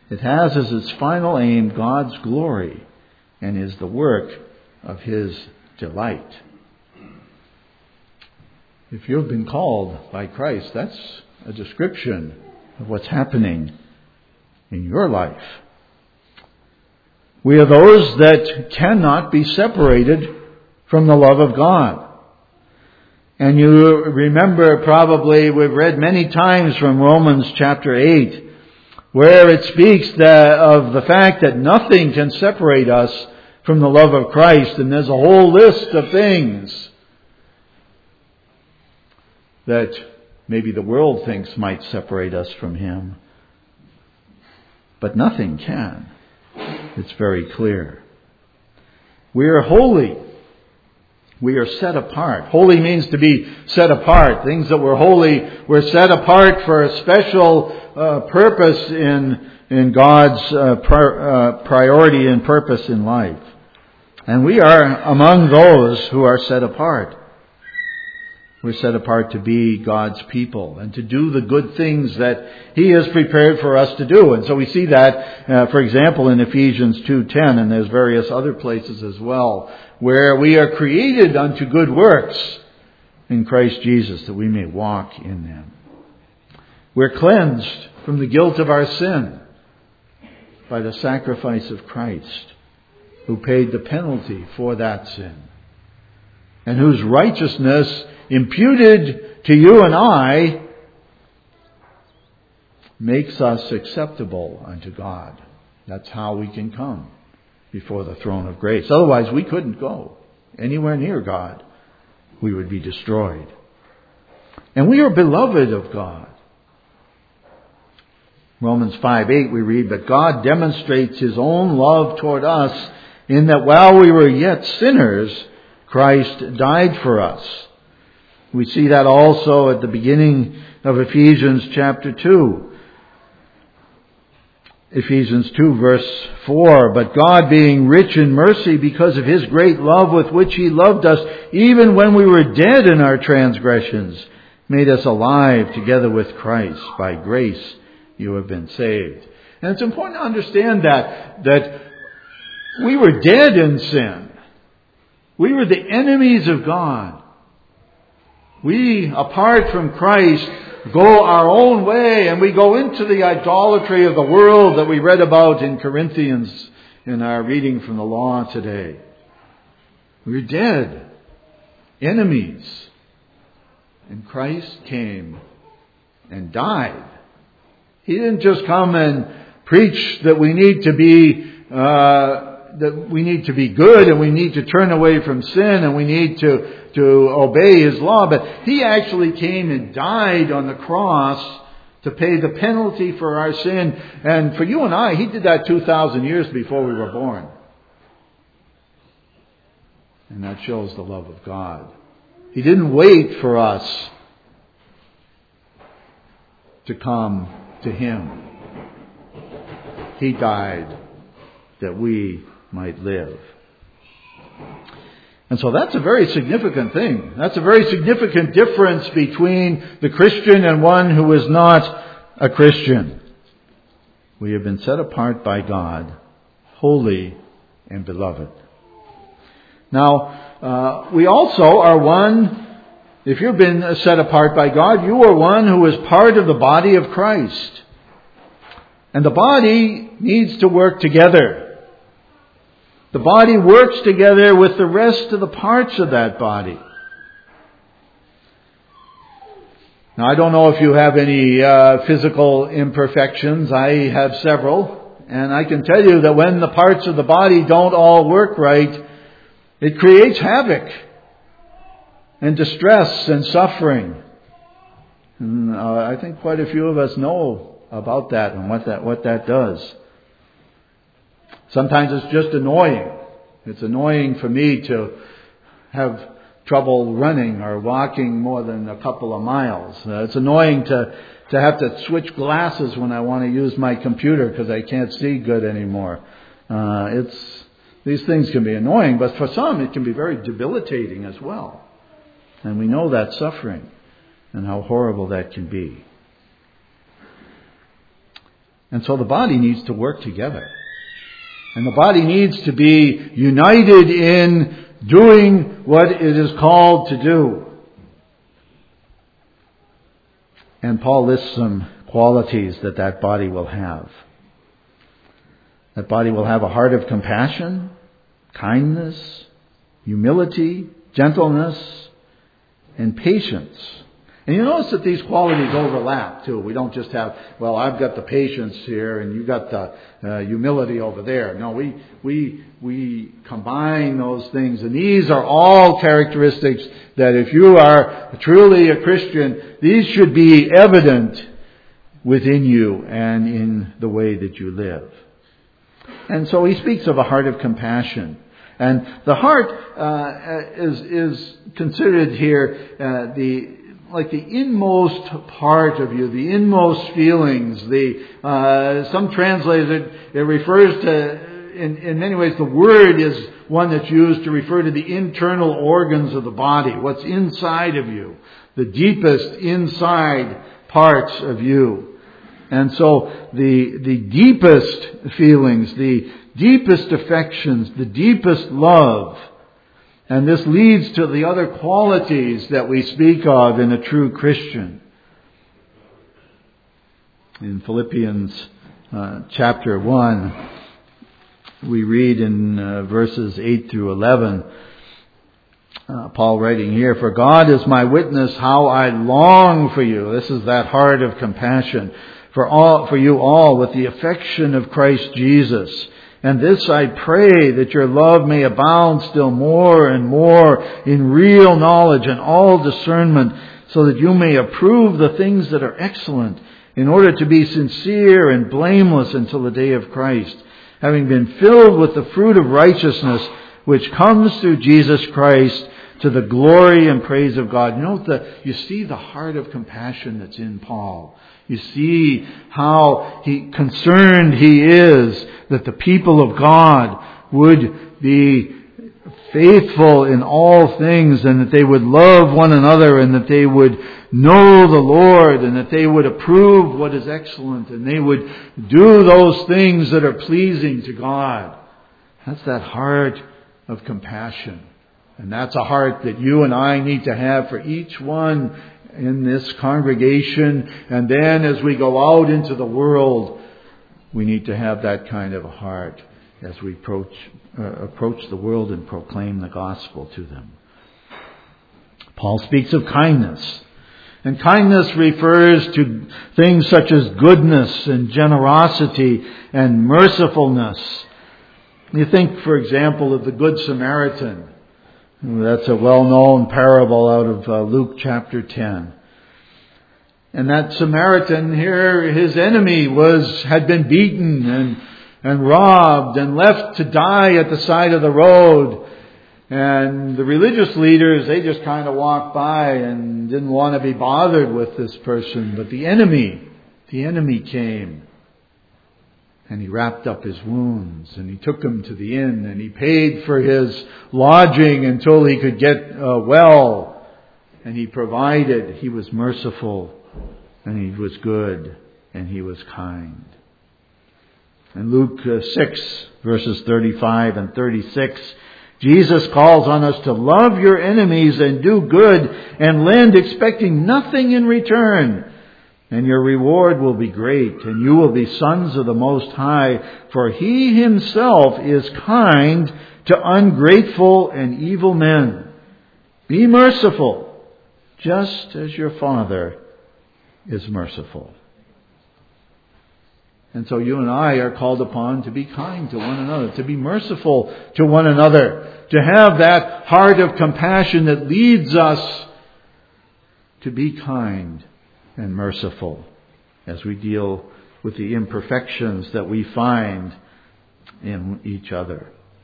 It has as its final aim God's glory and is the work of His delight. If you've been called by Christ, that's a description of what's happening in your life. We are those that cannot be separated from the love of God. And you remember probably we've read many times from Romans chapter 8, where it speaks of the fact that nothing can separate us from the love of Christ. And there's a whole list of things that maybe the world thinks might separate us from Him. But nothing can. It's very clear. We are holy. We are set apart. Holy means to be set apart. Things that were holy were set apart for a special purpose in God's priority and purpose in life. And we are among those who are set apart. We're set apart to be God's people and to do the good things that He has prepared for us to do. And so we see that, for example, in Ephesians 2:10, and there's various other places as well, where we are created unto good works in Christ Jesus, that we may walk in them. We're cleansed from the guilt of our sin by the sacrifice of Christ, who paid the penalty for that sin, and whose righteousness imputed to you and I makes us acceptable unto God. That's how we can come before the throne of grace. Otherwise, we couldn't go anywhere near God. We would be destroyed. And we are beloved of God. Romans 5:8 we read, "But God demonstrates His own love toward us in that while we were yet sinners, Christ died for us." We see that also at the beginning of Ephesians chapter 2. Ephesians 2 verse 4, "But God being rich in mercy because of His great love with which He loved us, even when we were dead in our transgressions, made us alive together with Christ. By grace you have been saved." And it's important to understand that we were dead in sin. We were the enemies of God. We, apart from Christ, go our own way, and we go into the idolatry of the world that we read about in Corinthians in our reading from the law today. We're dead, enemies. And Christ came and died. He didn't just come and preach that we need to be good, and we need to turn away from sin, and we need to obey His law. But He actually came and died on the cross to pay the penalty for our sin. And for you and I, He did that 2,000 years before we were born. And that shows the love of God. He didn't wait for us to come to Him. He died that we might live. And so that's a very significant thing. That's a very significant difference between the Christian and one who is not a Christian. We have been set apart by God, holy and beloved. Now, we also are one, if you've been set apart by God, you are one who is part of the body of Christ. And the body needs to work together. The body works together with the rest of the parts of that body. Now, I don't know if you have any physical imperfections. I have several. And I can tell you that when the parts of the body don't all work right, it creates havoc and distress and suffering. And I think quite a few of us know about that and what that does. Sometimes it's just annoying. It's annoying for me to have trouble running or walking more than a couple of miles. It's annoying to have to switch glasses when I want to use my computer because I can't see good anymore. These things can be annoying, but for some it can be very debilitating as well. And we know that suffering and how horrible that can be. And so the body needs to work together. And the body needs to be united in doing what it is called to do. And Paul lists some qualities that body will have. That body will have a heart of compassion, kindness, humility, gentleness, and patience. And you notice that these qualities overlap too. We don't just have, well, I've got the patience here and you got the humility over there. No, we combine those things. And these are all characteristics that if you are truly a Christian, these should be evident within you and in the way that you live. And so he speaks of a heart of compassion. And the heart is considered here like the inmost part of you, the inmost feelings. Some translators, it refers to, in many ways, the word is one that's used to refer to the internal organs of the body, what's inside of you, the deepest inside parts of you. And so the deepest feelings, the deepest affections, the deepest love. And this leads to the other qualities that we speak of in a true Christian. In Philippians chapter 1, we read in verses 8 through 11, Paul writing here, "For God is my witness how I long for you." This is that heart of compassion. For you all with the affection of Christ Jesus. And this I pray, that your love may abound still more and more in real knowledge and all discernment, so that you may approve the things that are excellent, in order to be sincere and blameless until the day of Christ, having been filled with the fruit of righteousness, which comes through Jesus Christ, to the glory and praise of God. You see the heart of compassion that's in Paul. You see how concerned he is that the people of God would be faithful in all things, and that they would love one another, and that they would know the Lord, and that they would approve what is excellent, and they would do those things that are pleasing to God. That's that heart of compassion. And that's a heart that you and I need to have for each one in this congregation. And then as we go out into the world, we need to have that kind of a heart as we approach the world and proclaim the gospel to them. Paul speaks of kindness. And kindness refers to things such as goodness and generosity and mercifulness. You think, for example, of the Good Samaritan. That's a well-known parable out of Luke chapter 10. And that Samaritan here, his enemy had been beaten and robbed and left to die at the side of the road. And the religious leaders, they just kind of walked by and didn't want to be bothered with this person. But the enemy came. And he wrapped up his wounds, and he took him to the inn, and he paid for his lodging until he could get well. And he provided. He was merciful, and he was good, and he was kind. In Luke 6, verses 35 and 36, Jesus calls on us to love your enemies and do good and lend, expecting nothing in return. And your reward will be great, and you will be sons of the Most High, for He Himself is kind to ungrateful and evil men. Be merciful, just as your Father is merciful. And so you and I are called upon to be kind to one another, to be merciful to one another, to have that heart of compassion that leads us to be kind and merciful as we deal with the imperfections that we find in each other.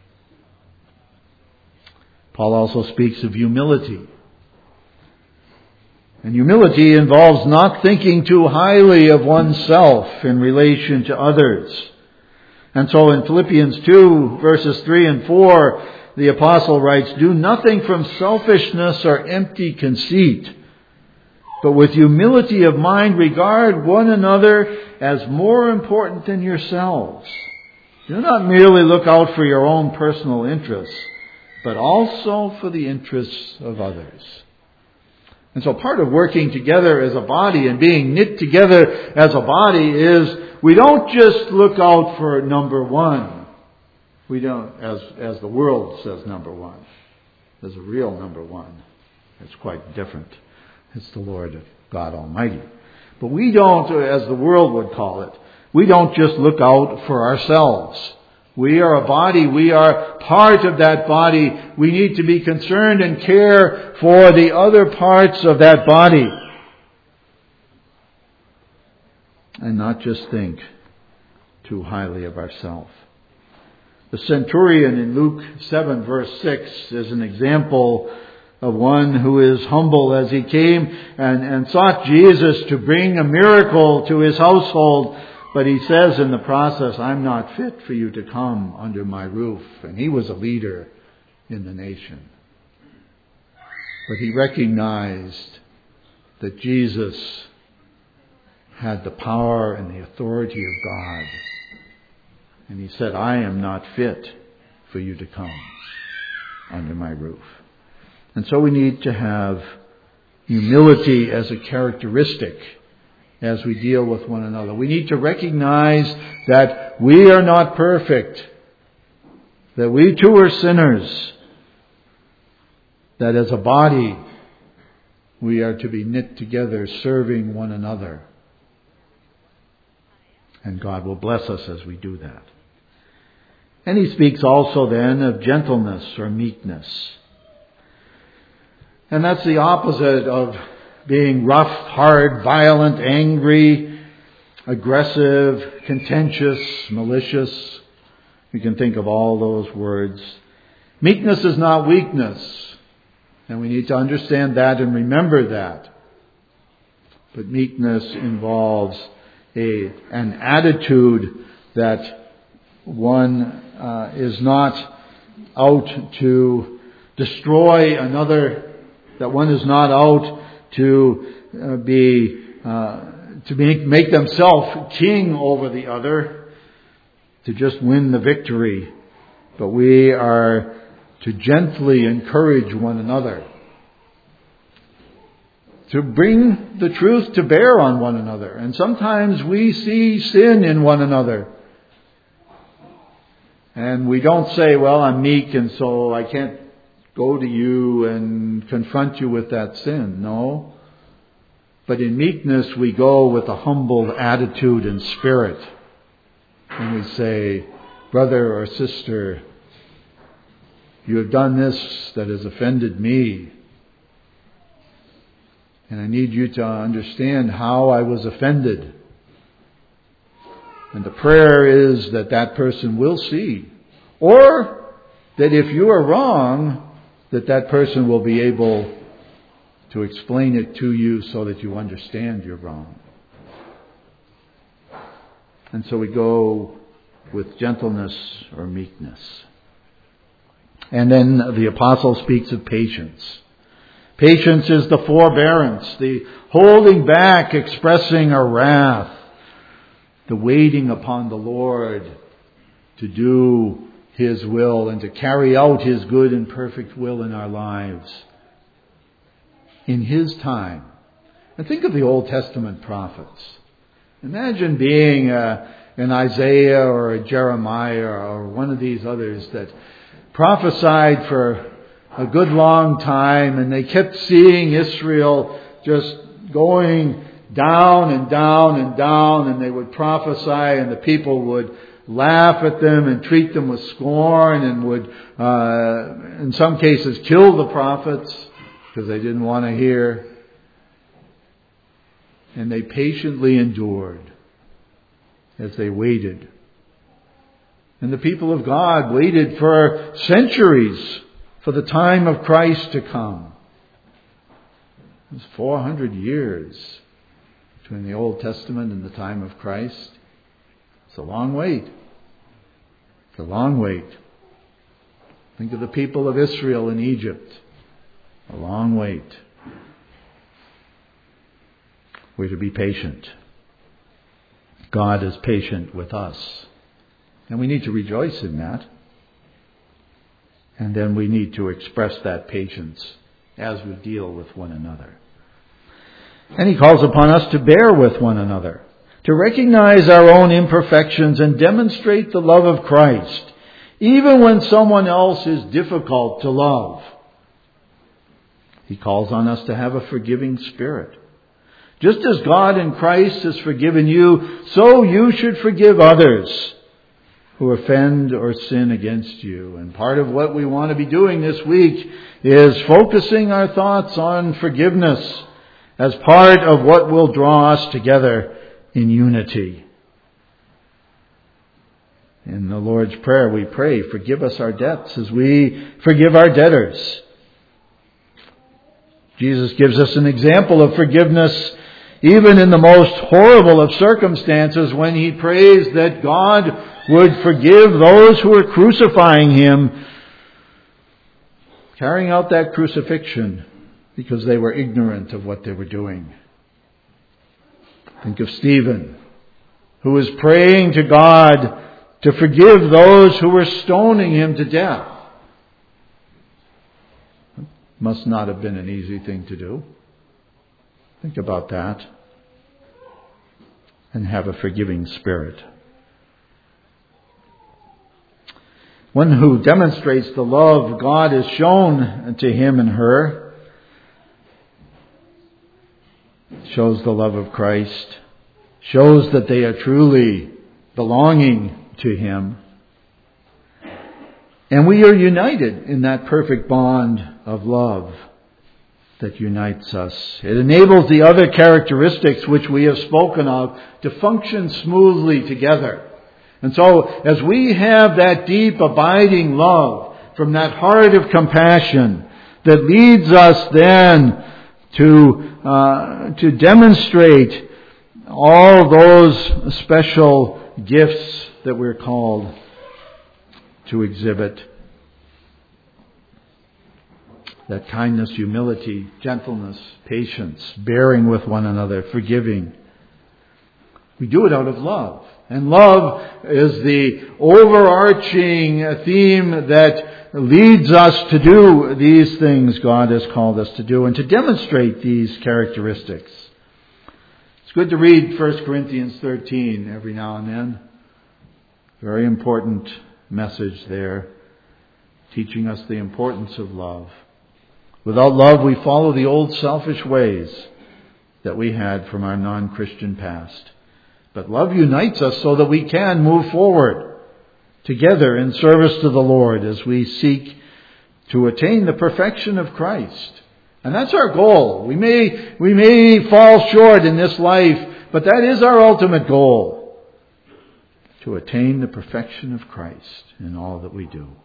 Paul also speaks of humility. And humility involves not thinking too highly of oneself in relation to others. And so in Philippians 2, verses 3 and 4, the apostle writes, "Do nothing from selfishness or empty conceit, but with humility of mind regard one another as more important than yourselves. Do not merely look out for your own personal interests, but also for the interests of others. And so part of working together as a body and being knit together as a body is we don't just look out for number one. We don't, as the world says number one. There's a real number one. It's quite different. It's the Lord God Almighty. But we don't, as the world would call it, we don't just look out for ourselves. We are a body. We are part of that body. We need to be concerned and care for the other parts of that body. And not just think too highly of ourselves. The centurion in Luke 7 verse 6 is an example of one who is humble as he came and sought Jesus to bring a miracle to his household. But he says in the process, I'm not fit for you to come under my roof. And he was a leader in the nation. But he recognized that Jesus had the power and the authority of God. And he said, I am not fit for you to come under my roof. And so we need to have humility as a characteristic as we deal with one another. We need to recognize that we are not perfect, that we too are sinners, that as a body we are to be knit together serving one another. And God will bless us as we do that. And he speaks also then of gentleness or meekness. And that's the opposite of being rough, hard, violent, angry, aggressive, contentious, malicious. We can think of all those words. Meekness is not weakness. And we need to understand that and remember that. But meekness involves an attitude that one is not out to destroy another, that one is not out to make themselves king over the other, to just win the victory. But we are to gently encourage one another, to bring the truth to bear on one another. And sometimes we see sin in one another. And we don't say, well, I'm meek and so I can't go to you and confront you with that sin. No. But in meekness we go with a humble attitude and spirit. And we say, brother or sister, you have done this that has offended me. And I need you to understand how I was offended. And the prayer is that that person will see. Or that if you are wrong, that person will be able to explain it to you so that you understand you're wrong. And so we go with gentleness or meekness. And then the apostle speaks of patience. Patience is the forbearance, the holding back, expressing a wrath, the waiting upon the Lord to do His will and to carry out His good and perfect will in our lives in His time. And think of the Old Testament prophets. Imagine being an Isaiah or a Jeremiah or one of these others that prophesied for a good long time, and they kept seeing Israel just going down and down and down, and they would prophesy and the people would laugh at them and treat them with scorn and would, in some cases, kill the prophets because they didn't want to hear. And they patiently endured as they waited. And the people of God waited for centuries for the time of Christ to come. It was 400 years between the Old Testament and the time of Christ. It's a long wait. It's a long wait. Think of the people of Israel in Egypt. A long wait. We're to be patient. God is patient with us. And we need to rejoice in that. And then we need to express that patience as we deal with one another. And He calls upon us to bear with one another, to recognize our own imperfections and demonstrate the love of Christ, even when someone else is difficult to love. He calls on us to have a forgiving spirit. Just as God in Christ has forgiven you, so you should forgive others who offend or sin against you. And part of what we want to be doing this week is focusing our thoughts on forgiveness as part of what will draw us together in unity. In the Lord's Prayer we pray, forgive us our debts as we forgive our debtors. Jesus gives us an example of forgiveness even in the most horrible of circumstances when He prays that God would forgive those who are crucifying Him, carrying out that crucifixion because they were ignorant of what they were doing. Think of Stephen, who was praying to God to forgive those who were stoning him to death. It must not have been an easy thing to do. Think about that. And have a forgiving spirit. One who demonstrates the love God has shown to him and her shows the love of Christ, shows that they are truly belonging to Him. And we are united in that perfect bond of love that unites us. It enables the other characteristics which we have spoken of to function smoothly together. And so, as we have that deep, abiding love from that heart of compassion that leads us then to demonstrate all those special gifts that we're called to exhibit. That kindness, humility, gentleness, patience, bearing with one another, forgiving. We do it out of love. And love is the overarching theme that leads us to do these things God has called us to do and to demonstrate these characteristics. It's good to read 1 Corinthians 13 every now and then. Very important message there, teaching us the importance of love. Without love, we follow the old selfish ways that we had from our non-Christian past. But love unites us so that we can move forward together in service to the Lord as we seek to attain the perfection of Christ. And that's our goal. We may fall short in this life, but that is our ultimate goal. To attain the perfection of Christ in all that we do.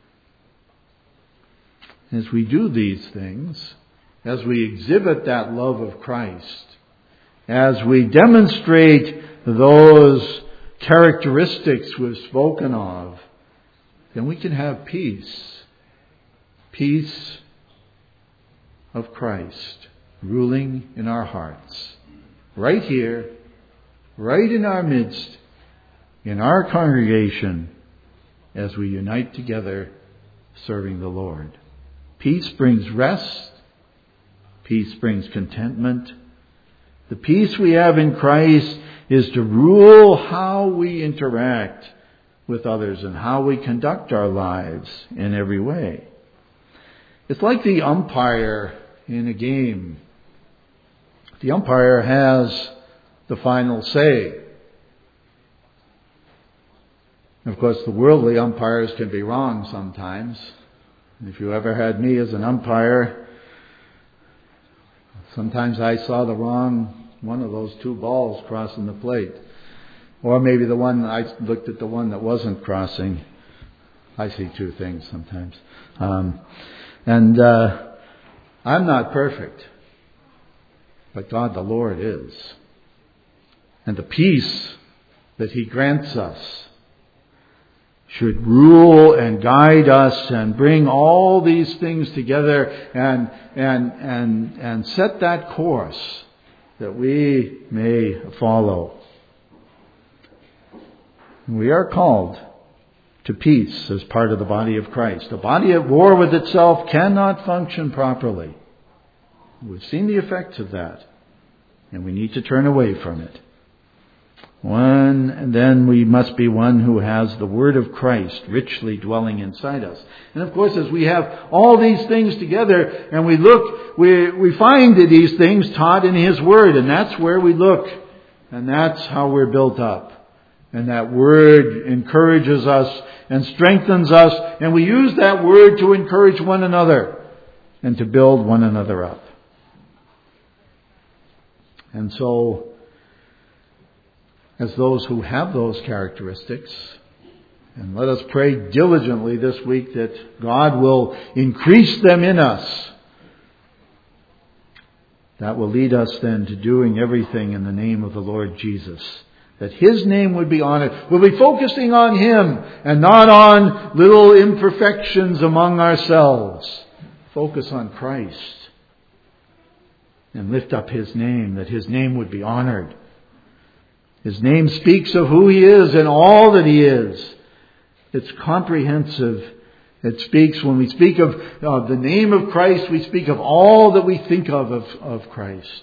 As we do these things, as we exhibit that love of Christ, as we demonstrate those characteristics we've spoken of, then we can have peace. Peace of Christ ruling in our hearts. Right here, right in our midst, in our congregation, as we unite together serving the Lord. Peace brings rest. Peace brings contentment. The peace we have in Christ is to rule how we interact with others and how we conduct our lives in every way. It's like the umpire in a game. The umpire has the final say. Of course, the worldly umpires can be wrong sometimes. If you ever had me as an umpire, sometimes I saw the wrong one of those two balls crossing the plate. Or maybe I looked at the one that wasn't crossing. I see two things sometimes. I'm not perfect. But God the Lord is. And the peace that He grants us should rule and guide us and bring all these things together and set that course that we may follow. We are called to peace as part of the body of Christ. A body at war with itself cannot function properly. We've seen the effects of that, and we need to turn away from it. And then we must be one who has the Word of Christ richly dwelling inside us. And of course, as we have all these things together and we look, we find these things taught in His Word, and that's where we look. And that's how we're built up. And that Word encourages us and strengthens us, and we use that Word to encourage one another and to build one another up. And so, as those who have those characteristics, and let us pray diligently this week that God will increase them in us. That will lead us then to doing everything in the name of the Lord Jesus. That His name would be honored. We'll be focusing on Him and not on little imperfections among ourselves. Focus on Christ. And lift up His name, that His name would be honored. His name speaks of who He is and all that He is. It's comprehensive. It speaks, when we speak of the name of Christ, we speak of all that we think of Christ.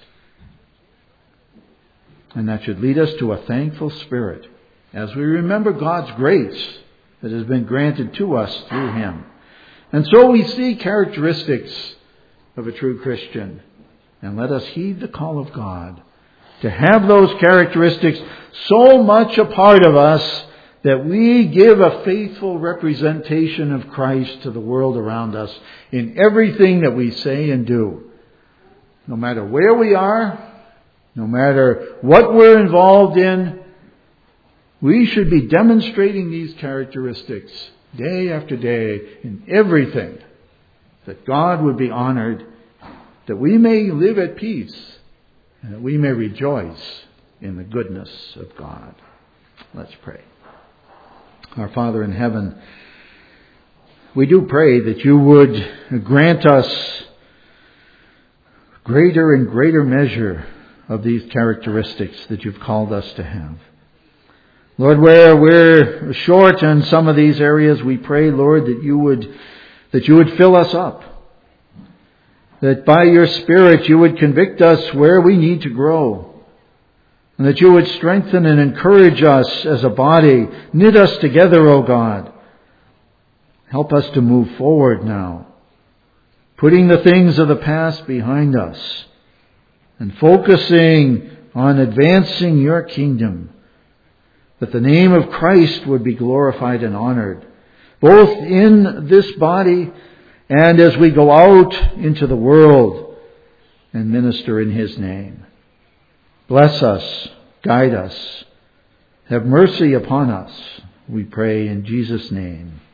And that should lead us to a thankful spirit as we remember God's grace that has been granted to us through Him. And so we see characteristics of a true Christian. And let us heed the call of God to have those characteristics so much a part of us that we give a faithful representation of Christ to the world around us in everything that we say and do. No matter where we are, no matter what we're involved in, we should be demonstrating these characteristics day after day in everything, that God would be honored, that we may live at peace, and that we may rejoice in the goodness of God. Let's pray. Our Father in heaven, we do pray that You would grant us greater and greater measure of these characteristics that You've called us to have. Lord, where we're short in some of these areas, we pray, Lord, that You would fill us up. That by Your Spirit You would convict us where we need to grow. And that You would strengthen and encourage us as a body. Knit us together, O God. Help us to move forward now. Putting the things of the past behind us. And focusing on advancing Your kingdom. That the name of Christ would be glorified and honored. Both in this body and as we go out into the world and minister in His name. Bless us, guide us, have mercy upon us, we pray in Jesus' name.